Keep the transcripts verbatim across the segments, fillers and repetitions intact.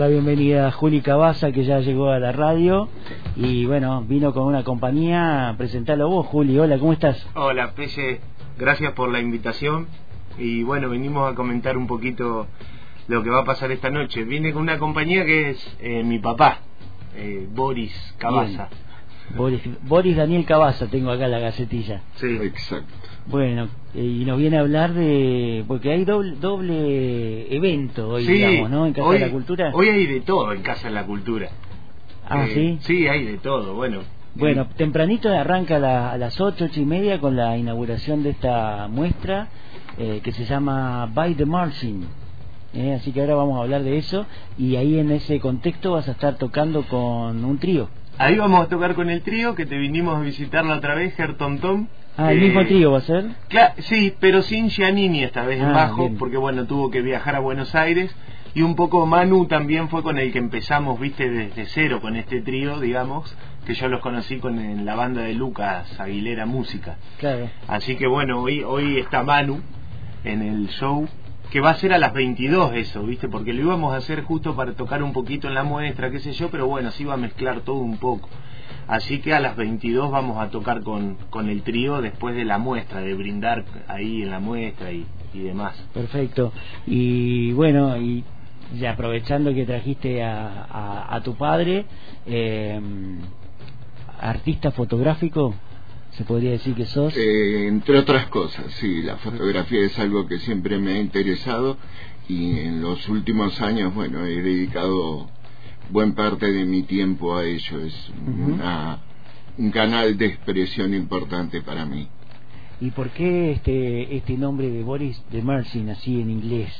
la bienvenida a Juli Cabaza, que ya llegó a la radio y bueno, vino con una compañía. Presentalo vos, Juli. Hola, ¿cómo estás? Hola, Pelle, gracias por la invitación y bueno, venimos a comentar un poquito lo que va a pasar esta noche. Vine con una compañía que es eh, mi papá, eh, Boris Cabaza. Boris, Boris Daniel Cabaza, tengo acá la gacetilla. Sí, exacto. Bueno, eh, y nos viene a hablar de... porque hay doble, doble evento hoy, sí, digamos, ¿no? En Casa hoy, de la Cultura. Hoy hay de todo en Casa de la Cultura. Ah, eh, ¿sí? Sí, hay de todo, bueno. Bueno, eh, tempranito arranca a, la, a las ocho, ocho y media con la inauguración de esta muestra eh, que se llama By the Margin. Eh, así que ahora vamos a hablar de eso y ahí en ese contexto vas a estar tocando con un trío. Ahí vamos a tocar con el trío que te vinimos a visitar la otra vez, Ger Tom Tom. Ah, ¿el eh, mismo trío va a ser? Claro, sí, pero sin Giannini esta vez en Ah, bajo, bien. porque bueno, tuvo que viajar a Buenos Aires. Y un poco Manu también fue con el que empezamos, viste, desde cero con este trío, digamos, que yo los conocí con en la banda de Lucas Aguilera Música. Claro. Así que bueno, hoy, hoy está Manu en el show, que va a ser a las veintidós eso, viste, porque lo íbamos a hacer justo para tocar un poquito en la muestra, qué sé yo, pero bueno, se iba a mezclar todo un poco. Así que a las veintidós vamos a tocar con, con el trío después de la muestra, de brindar ahí en la muestra y, y demás. Perfecto. Y bueno, y ya aprovechando que trajiste a, a, a tu padre, eh, artista fotográfico, ¿se podría decir que sos? Eh, entre otras cosas, sí, la fotografía es algo que siempre me ha interesado y en los últimos años, bueno, he dedicado buen parte de mi tiempo a ello. Es Uh-huh. una, un canal de expresión importante para mí. ¿Y por qué este este nombre de Boris de Margin así en inglés?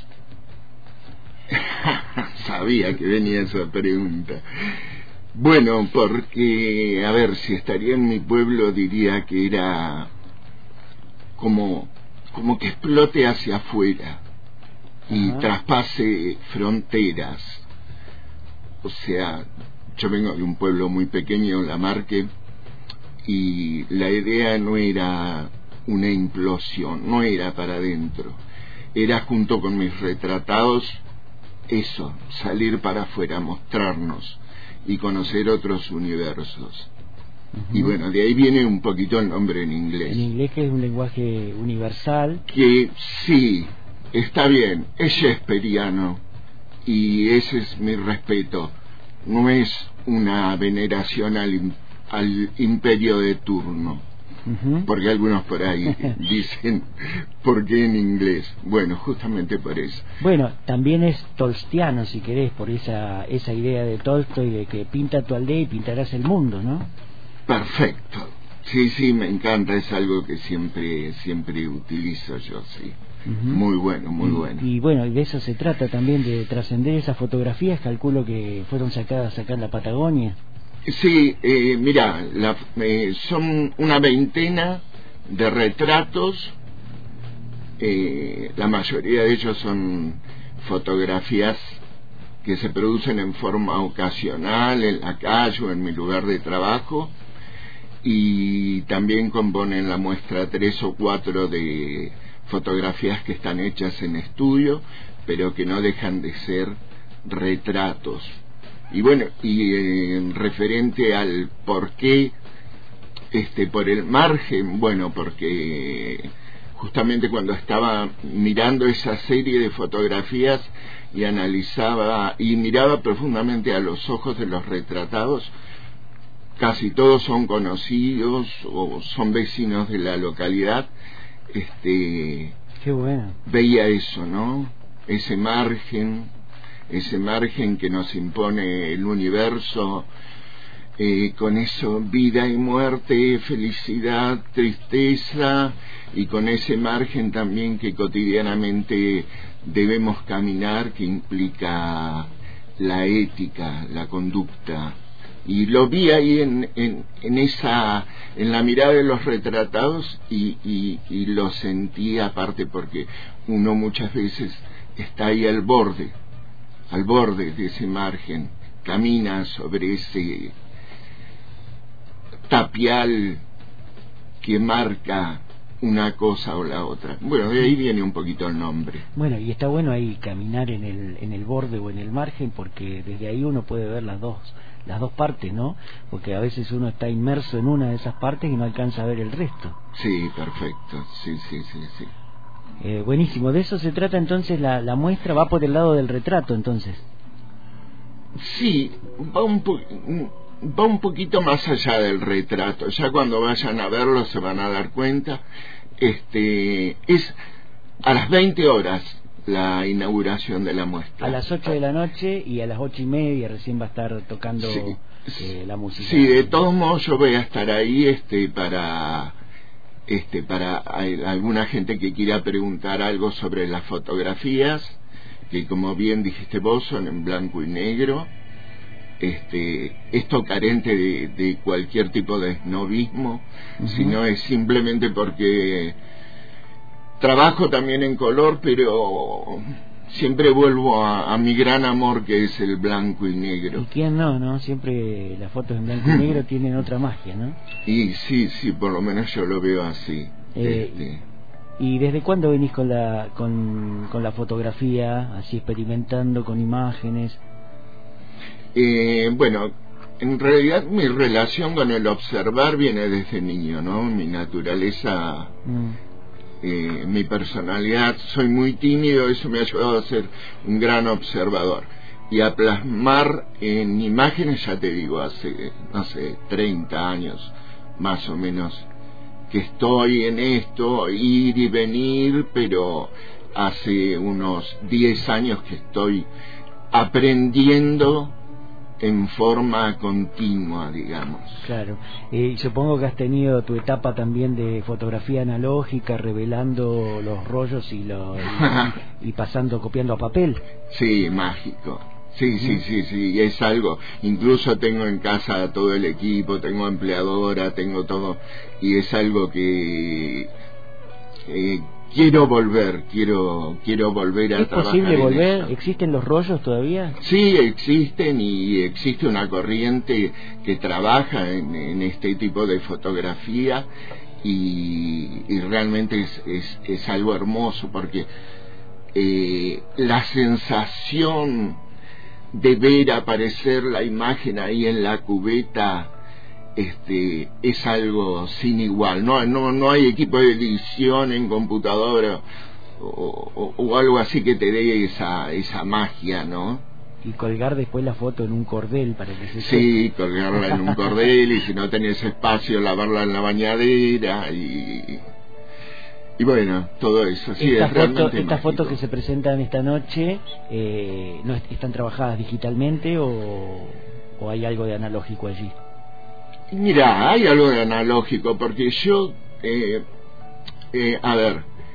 Sabía que venía esa pregunta. Bueno, porque, a ver, si estaría en mi pueblo diría que era como, como que explote hacia afuera y Ajá. traspase fronteras. O sea, yo vengo de un pueblo muy pequeño, Lamarque, y la idea no era una implosión, no era para adentro, era junto con mis retratados eso, salir para afuera, mostrarnos y conocer otros universos. Uh-huh. Y bueno, de ahí viene un poquito el nombre en inglés. En inglés, que es un lenguaje universal. Que sí, está bien, es shakespeariano y ese es mi respeto. No es una veneración al, al imperio de turno. Uh-huh. Porque algunos por ahí dicen ¿por qué en inglés? Bueno, justamente por eso. Bueno, también es tolstiano, si querés, por esa esa idea de Tolstoy de que pinta tu aldea y pintarás el mundo, ¿no? Perfecto. Sí, sí, me encanta, es algo que siempre siempre utilizo yo, sí. Uh-huh. Muy bueno, muy y, bueno. Y bueno, y de eso se trata también, de trascender esas fotografías, calculo que fueron sacadas acá en la Patagonia. Sí, eh, mira, la, eh, son una veintena de retratos, eh, la mayoría de ellos son fotografías que se producen en forma ocasional, en la calle o en mi lugar de trabajo, y también componen la muestra tres o cuatro de fotografías que están hechas en estudio, pero que no dejan de ser retratos. Y bueno, y eh, referente al por qué, este, por el margen, bueno, porque justamente cuando estaba mirando esa serie de fotografías y analizaba y miraba profundamente a los ojos de los retratados, casi todos son conocidos o son vecinos de la localidad, este, qué bueno. Veía eso, ¿no? Ese margen, ese margen que nos impone el universo, eh, con eso, vida y muerte, felicidad, tristeza, y con ese margen también que cotidianamente debemos caminar, que implica la ética, la conducta. Y lo vi ahí en, en, en esa, en la mirada de los retratados y, y, y lo sentí aparte porque uno muchas veces está ahí al borde, al borde de ese margen, camina sobre ese tapial que marca una cosa o la otra. Bueno, de ahí viene un poquito el nombre. Bueno, y está bueno ahí caminar en el en el borde o en el margen, porque desde ahí uno puede ver las dos las dos partes, ¿no? Porque a veces uno está inmerso en una de esas partes y no alcanza a ver el resto. Sí, perfecto. Sí, sí, sí, sí. Eh, buenísimo. De eso se trata entonces la, la muestra, va por el lado del retrato, entonces. Sí, va un po va un poquito más allá del retrato. Ya cuando vayan a verlo se van a dar cuenta. Este es a las veinte horas la inauguración de la muestra. A las ocho de la noche, y a las ocho y media recién va a estar tocando sí, eh, la música. Sí, de todos modos yo voy a estar ahí este para este para hay alguna gente que quiera preguntar algo sobre las fotografías, que como bien dijiste vos son en blanco y negro. Este, esto carente de, de cualquier tipo de snobismo, uh-huh. Sino es simplemente porque trabajo también en color, pero siempre vuelvo a, a mi gran amor, que es el blanco y negro. ¿Y quién no, no? Siempre las fotos en blanco y negro tienen otra magia, ¿no? Y sí, sí, por lo menos yo lo veo así. Eh, este. ¿Y desde cuándo venís con la, con, con la fotografía, así experimentando con imágenes? Eh, bueno, en realidad mi relación con el observar viene desde niño, ¿no? Mi naturaleza, mm. eh, mi personalidad, soy muy tímido, eso me ha ayudado a ser un gran observador y a plasmar en imágenes, ya te digo, hace, no sé, treinta años más o menos que estoy en esto, ir y venir, pero hace unos diez años que estoy aprendiendo en forma continua, digamos. Claro. Eh, supongo que has tenido tu etapa también de fotografía analógica, revelando los rollos y, lo, y, y pasando, copiando a papel. Sí, mágico. Sí, sí, sí, sí, es algo. Incluso tengo en casa todo el equipo, tengo empleadora, tengo todo, y es algo que eh, quiero volver, quiero quiero volver a ¿Es trabajar. ¿Es posible volver? Eso. ¿Existen los rollos todavía? Sí, existen, y existe una corriente que trabaja en, en este tipo de fotografía, y, y realmente es, es, es algo hermoso, porque eh, la sensación de ver aparecer la imagen ahí en la cubeta este es algo sin igual. No, no, no hay equipo de edición en computadora o, o, o algo así que te dé esa, esa magia, ¿no? Y colgar después la foto en un cordel para que se sí, seque. Colgarla en un cordel, y si no tenés espacio, lavarla en la bañadera, y y bueno, todo eso. Sí, Esta es foto, realmente estas fotos que se presentan esta noche, eh, ¿no están trabajadas digitalmente o, o hay algo de analógico allí? Mira, hay algo de analógico, porque yo, eh, eh, a ver,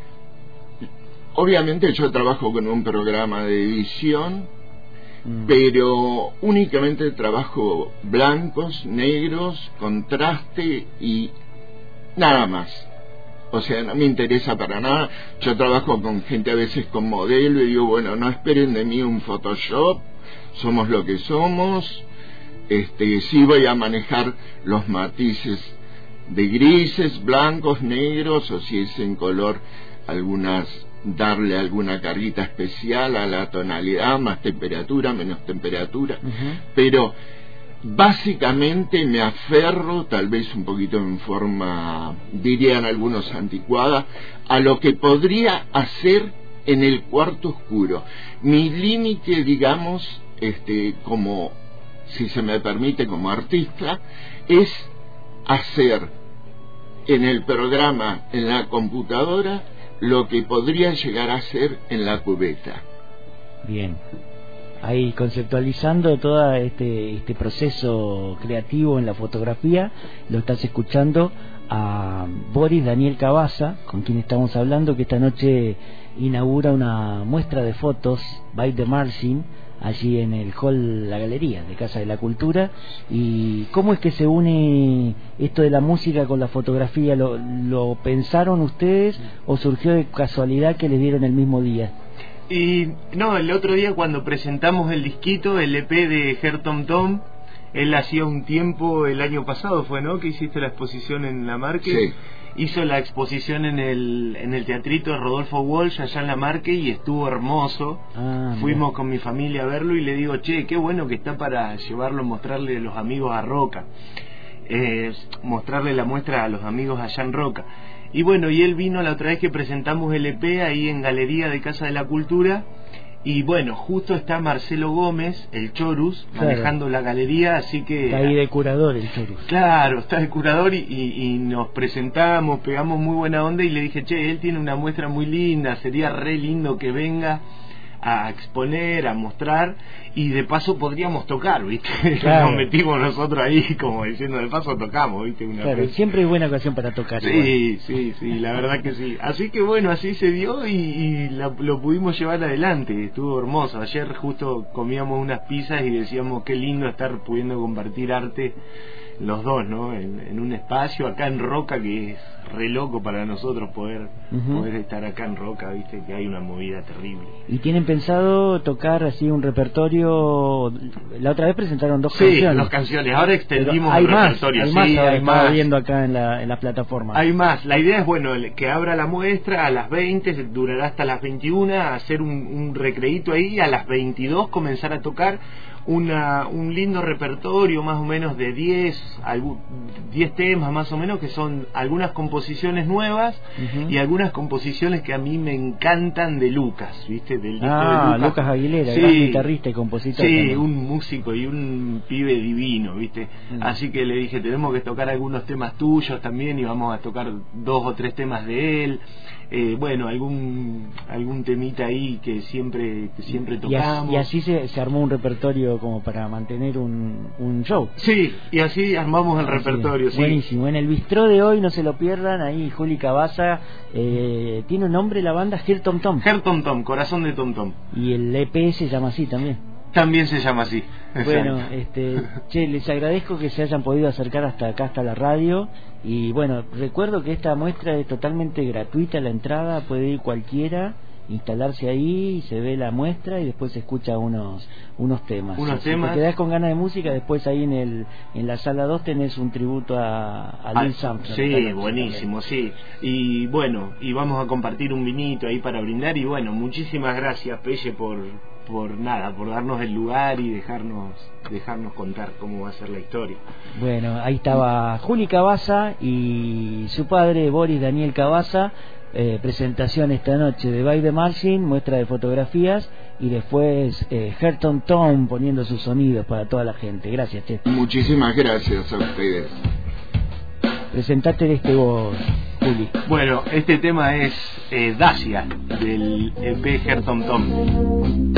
obviamente yo trabajo con un programa de edición, mm. pero únicamente trabajo blancos, negros, contraste y nada más. O sea, no me interesa para nada. Yo trabajo con gente a veces con modelo y digo, bueno, no esperen de mí un Photoshop, somos lo que somos. Este, sí voy a manejar los matices de grises, blancos, negros, o si es en color, algunas, darle alguna carguita especial a la tonalidad, más temperatura, menos temperatura, uh-huh. Pero básicamente me aferro, tal vez un poquito en forma, dirían algunos, anticuada, a lo que podría hacer en el cuarto oscuro. Mi límite, digamos, este, como, si se me permite, como artista, es hacer en el programa, en la computadora, lo que podría llegar a ser en la cubeta. Bien. Ahí conceptualizando todo este, este proceso creativo en la fotografía, lo estás escuchando a Boris Daniel Cabaza, con quien estamos hablando, que esta noche inaugura una muestra de fotos, By the Margin, allí en el hall, la galería de Casa de la Cultura. ¿Y cómo es que se une esto de la música con la fotografía? ¿Lo, lo pensaron ustedes o surgió de casualidad que les dieron el mismo día? Y no, el otro día cuando presentamos el disquito, el E P de Her Tom Tom, él hacía un tiempo, el año pasado fue, ¿no?, que hiciste la exposición en La Marque, sí. hizo la exposición en el en el teatrito de Rodolfo Walsh allá en La Marque y estuvo hermoso. Ah, fuimos con mi familia a verlo y le digo, che, qué bueno que está para llevarlo, mostrarle a los amigos a Roca, eh, mostrarle la muestra a los amigos allá en Roca. Y bueno, y él vino la otra vez que presentamos el E P ahí en Galería de Casa de la Cultura. Y bueno, justo está Marcelo Gómez, el Chorus, claro, manejando la galería, así que... Está ahí de curador el Chorus. Claro, está de curador y, y, y nos presentamos, pegamos muy buena onda y le dije, che, él tiene una muestra muy linda, sería re lindo que venga a exponer, a mostrar, y de paso podríamos tocar, ¿viste? Claro. Nos metimos nosotros ahí como diciendo, de paso tocamos, ¿viste? Una claro, vez. siempre hay buena ocasión para tocar. Sí, igual. sí, sí, la verdad que sí. Así que bueno, así se dio y, y la, lo pudimos llevar adelante, estuvo hermoso. Ayer justo comíamos unas pizzas y decíamos qué lindo estar pudiendo compartir arte los dos, ¿no? En, en un espacio acá en Roca, que es re loco para nosotros poder uh-huh. poder estar acá en Roca, viste que hay una movida terrible. ¿Y tienen pensado tocar así un repertorio? La otra vez presentaron dos sí, canciones. Sí, dos canciones, ahora extendimos hay el más, repertorio. Hay sí, más, hay estaba más. viendo acá en la, en la plataforma. Hay más, la idea es, bueno, que abra la muestra a las veinte, durará hasta las veintiuna, hacer un, un recreíto ahí, a las veintidós comenzar a tocar una un lindo repertorio más o menos de diez temas más o menos, que son algunas composiciones nuevas uh-huh. y algunas composiciones que a mí me encantan de Lucas, ¿viste? Del disco ah, de Lucas. Lucas Aguilera, sí, gran guitarrista y compositor. Sí, también. un músico y un pibe divino, ¿viste? Uh-huh. Así que le dije, tenemos que tocar algunos temas tuyos también y vamos a tocar dos o tres temas de él. Eh, bueno, algún algún temita ahí que siempre que siempre tocamos. Y así, y así se, se armó un repertorio como para mantener un, un show. Sí, y así armamos el así repertorio. Sí. Buenísimo. En el bistró de hoy, no se lo pierdan, ahí Juli Cabaza, eh, tiene un nombre la banda, Her Tom Tom. Her Tom Tom, Corazón de Tom Tom. Y el E P se llama así también. También se llama así. Bueno, este, che, les agradezco que se hayan podido acercar hasta acá, hasta la radio. Y bueno, recuerdo que esta muestra es totalmente gratuita, la entrada, puede ir cualquiera, instalarse ahí, se ve la muestra y después se escucha unos unos temas. Unos si temas. te quedás con ganas de música, después ahí en el en la sala dos tenés un tributo a, a Louis Armstrong. Sí, buenísimo, sí. Y bueno, y vamos a compartir un vinito ahí para brindar. Y bueno, muchísimas gracias, Pelle, por por nada, por darnos el lugar y dejarnos dejarnos contar cómo va a ser la historia. Bueno, ahí estaba Juli Cabaza y su padre Boris Daniel Cabaza. Eh, presentación esta noche de By the Margin, muestra de fotografías y después eh, Her Tom Tom poniendo sus sonidos para toda la gente. Gracias, Che. Muchísimas gracias a ustedes. Presentate de este vos, Juli. Bueno, este tema es eh, Dacia, del E P Her Tom Tom.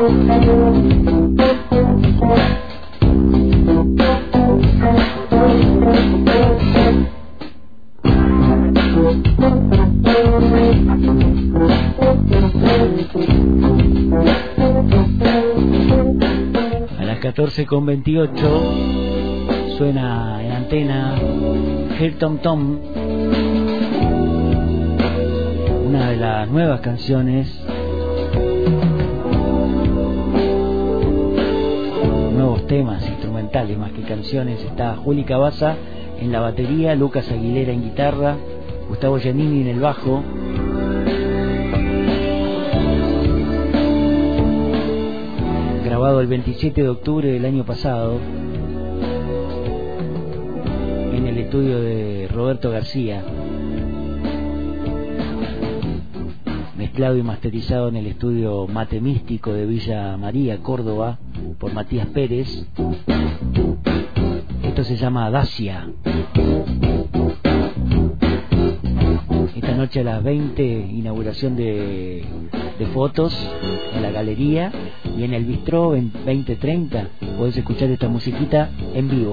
A las catorce con veintiocho suena en antena Here Tom Tom, una de las nuevas canciones, nuevos temas instrumentales más que canciones. Está Juli Cabaza en la batería, Lucas Aguilera en guitarra, Gustavo Giannini en el bajo. Grabado el veintisiete de octubre del año pasado en el estudio de Roberto García, mezclado y masterizado en el estudio Mate Místico de Villa María, Córdoba, por Matías Pérez. Esto se llama Dacia. Esta noche a las veinte, inauguración de, de fotos en la galería, y en el bistró en veinte treinta podés escuchar esta musiquita en vivo.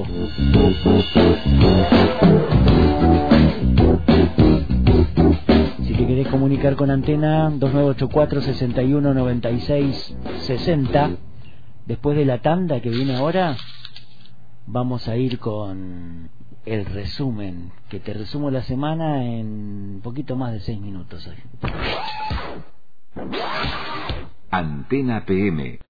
Si te querés comunicar con Antena, dos nueve ocho cuatro, seis uno, nueve seis seis cero. Después de la tanda que viene ahora, vamos a ir con el resumen, que te resumo la semana en un poquito más de seis minutos hoy. Antena P M.